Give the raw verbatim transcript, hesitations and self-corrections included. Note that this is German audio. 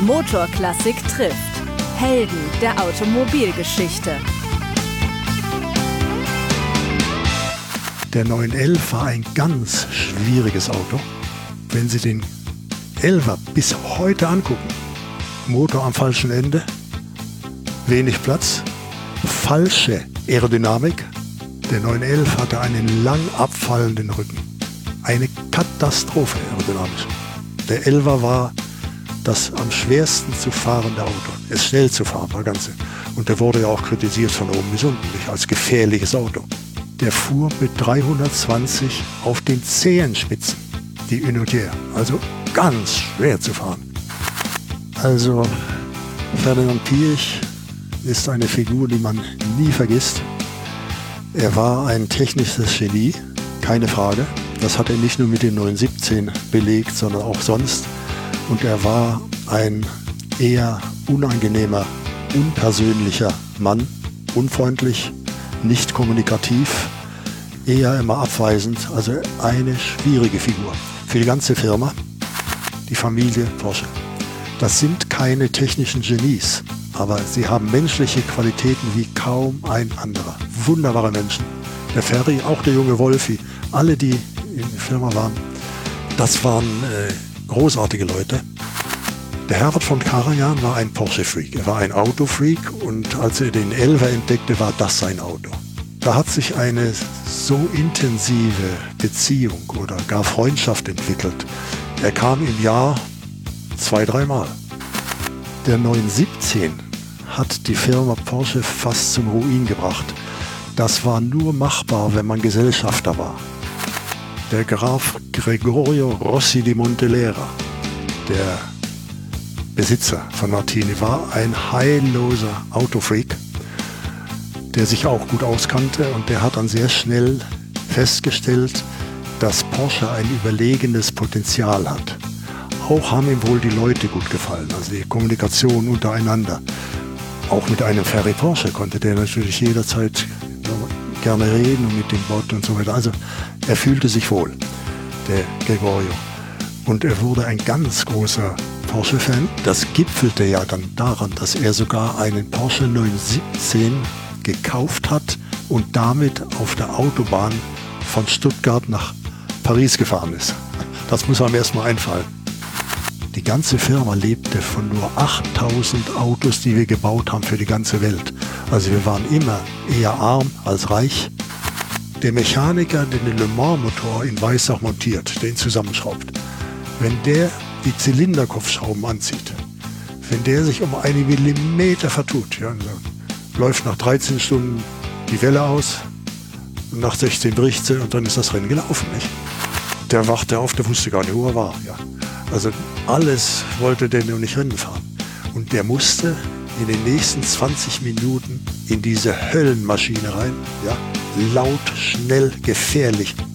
Motorklassik trifft. Helden der Automobilgeschichte. Der neun elf war ein ganz schwieriges Auto. Wenn Sie den elfer bis heute angucken, Motor am falschen Ende, wenig Platz, falsche Aerodynamik. Der neun elf hatte einen lang abfallenden Rücken. Eine Katastrophe aerodynamisch. Der elfer war das am schwersten zu fahrende Auto. Es schnell zu fahren war ganz. Und der wurde ja auch kritisiert von oben bis unten, nicht als gefährliches Auto. Der fuhr mit dreihundertzwanzig auf den Zehenspitzen, die Unitière. Also ganz schwer zu fahren. Also Ferdinand Piëch ist eine Figur, die man nie vergisst. Er war ein technisches Genie, keine Frage. Das hat er nicht nur mit dem neun siebzehn belegt, sondern auch sonst. Und er war ein eher unangenehmer, unpersönlicher Mann, unfreundlich, nicht kommunikativ, eher immer abweisend, also eine schwierige Figur. Für die ganze Firma, die Familie Porsche. Das sind keine technischen Genies, aber sie haben menschliche Qualitäten wie kaum ein anderer. Wunderbare Menschen. Der Ferry, auch der junge Wolfi, alle, die in der Firma waren, das waren äh, großartige Leute. Der Herbert von Karajan war ein Porsche-Freak. Er war ein Autofreak und als er den elfer entdeckte, war das sein Auto. Da hat sich eine so intensive Beziehung oder gar Freundschaft entwickelt. Er kam im Jahr zwei, dreimal. Der neun siebzehn hat die Firma Porsche fast zum Ruin gebracht. Das war nur machbar, wenn man Gesellschafter war. Der Graf Gregorio Rossi di Montelera, der Besitzer von Martini, war ein heilloser Autofreak, der sich auch gut auskannte, und der hat dann sehr schnell festgestellt, dass Porsche ein überlegenes Potenzial hat. Auch haben ihm wohl die Leute gut gefallen, also die Kommunikation untereinander. Auch mit einem Ferry Porsche konnte der natürlich jederzeit gerne reden und mit dem Bot und so weiter. Also er fühlte sich wohl, der Gregorio. Und er wurde ein ganz großer Porsche-Fan. Das gipfelte ja dann daran, dass er sogar einen Porsche neun siebzehn gekauft hat und damit auf der Autobahn von Stuttgart nach Paris gefahren ist. Das muss einem erstmal einfallen. Die ganze Firma lebte von nur achttausend Autos, die wir gebaut haben für die ganze Welt. Also wir waren immer eher arm als reich. Der Mechaniker, der den Le Mans-Motor in Weissach montiert, den zusammenschraubt, wenn der die Zylinderkopfschrauben anzieht, wenn der sich um einen Millimeter vertut, ja, läuft nach dreizehn Stunden die Welle aus und nach sechzehn bricht sie und dann ist das Rennen gelaufen, nicht? Der wachte auf, der wusste gar nicht, wo er war. Ja. Also alles wollte der nur nicht Rennen fahren. Und der musste in den nächsten zwanzig Minuten in diese Höllenmaschine rein, ja, laut, schnell, gefährlich,